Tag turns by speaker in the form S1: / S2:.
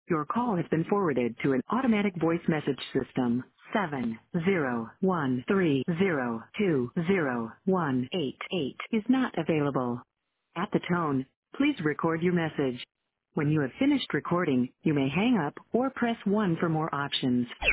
S1: Your call has been forwarded to an automatic voice message system. 70130201888 is not available. At the tone, please record your message. When you have finished recording, you may hang up or press 1 for more options.